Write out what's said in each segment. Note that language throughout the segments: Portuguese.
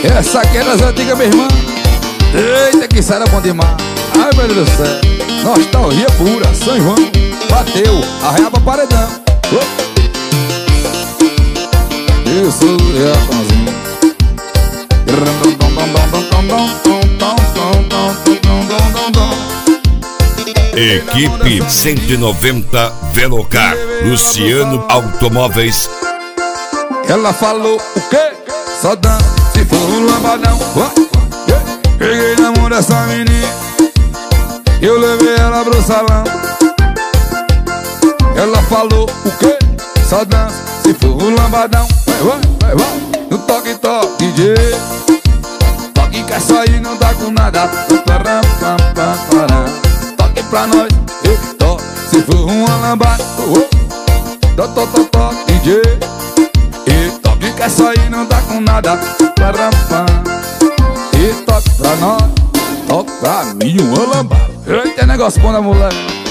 Essa aqui é das antigas, meu irmão. Eita, que isso era bom demais. Ai, meu Deus do céu. Nostalgia pura, São João. Bateu, arreia pra paredão. Isso, é a pãozinha. Equipe 190 Velocar, Luciano Automóveis. Ela falou o quê? Só dança se for um lambadão. Peguei na mão dessa menina, eu levei ela pro salão. Ela falou o quê? Só dança se for um lambadão. Vai. No toque, DJ. Toque que essa aí não dá com nada. Toque pra nós, toque se for uma lambada. Toque, DJ. Toque que essa aí não dá com nada. E toque pra nós, toque pra mim uma lambada. Eita, negócio bom da mulher.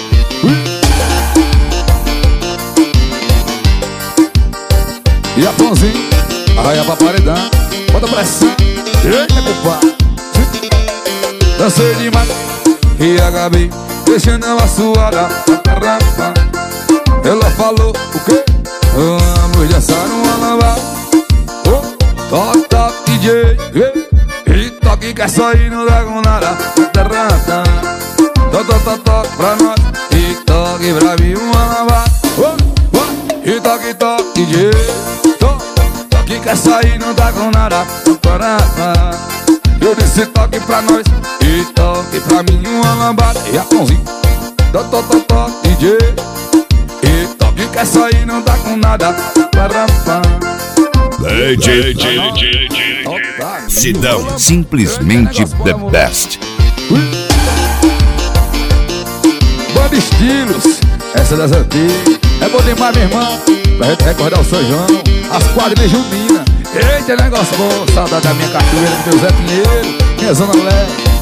E a pãozinha, arraia pra paredão. Bota pressão, eita, culpa. Dancei demais e acabei deixando ela suada. Ela falou o quê? Vamos dançar uma lambada. Toque, DJ. E toque que essa aí não dá com nada. Toque pra nós. E toque pra mim uma lambada. E toque, DJ. Toque que essa aí não dá com nada. Eu disse toque pra nós. E toque pra mim uma lambada. E a pãozinha. Toque, DJ. E toque que essa aí não dá com nada. Sidão, simplesmente the best. Banda Estilos, essa das antigas. É bom demais, meu irmão. Pra gente recordar o São João, as quadrilhas juninas. Eita, negócio bom. Saudade da minha cachoeira, do meu Zé Pinheiro, minha Zona Leste.